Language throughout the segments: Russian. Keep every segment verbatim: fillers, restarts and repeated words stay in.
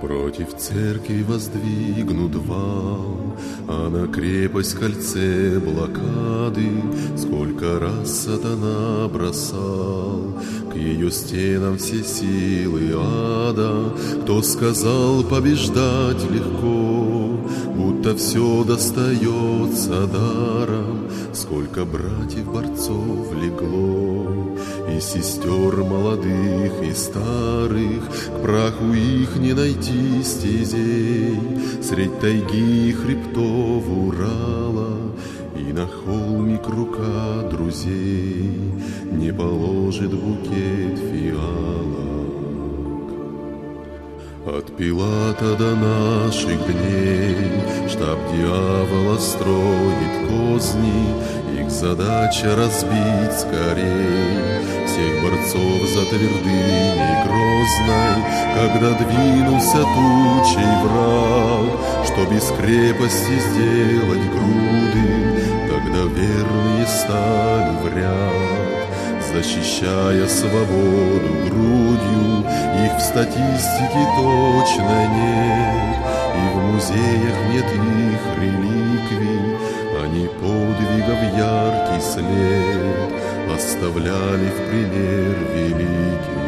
Против церкви воздвигнут вал, а на крепость кольце блокады сколько раз сатана бросал к ее стенам все силы ада. Кто сказал побеждать легко, будто все достается даром, сколько братьев-борцов легло, и сестер молодых и старых, к праху их не найти стезей, средь тайги и хребтов Урала, и на холмик рука друзей не положит букет фиалок. От Пилата до наших дней штаб дьявола строит козни, их задача разбить скорей всех борцов за твердыней грозной. Когда двинулся тучей враг, что без крепости сделать груды, тогда верные стали в ряд, защищая свободу грудью. Их в статистике точно нет, и в музеях нет их реликвий. Они подвигов яркий след оставляли в пример великий.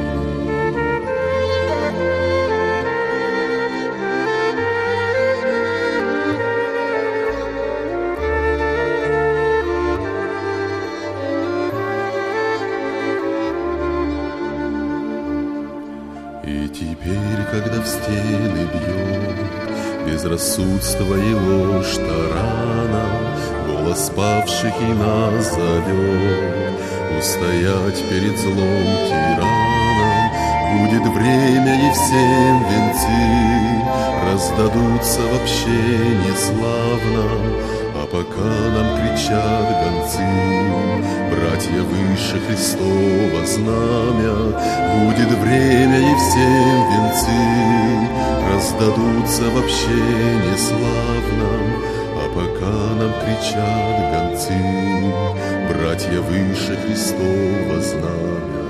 И теперь, когда в стены бьет безрассудство и ложь тарана, голос павших и нас зовет устоять перед злом тираном. Будет время, и всем венцы раздадутся в общении славном, а пока нам кричат гонцы, братья выше Христова знамя. Будет время, и всем венцы раздадутся в общении славном, а пока нам кричат гонцы, братья выше Христова знамя.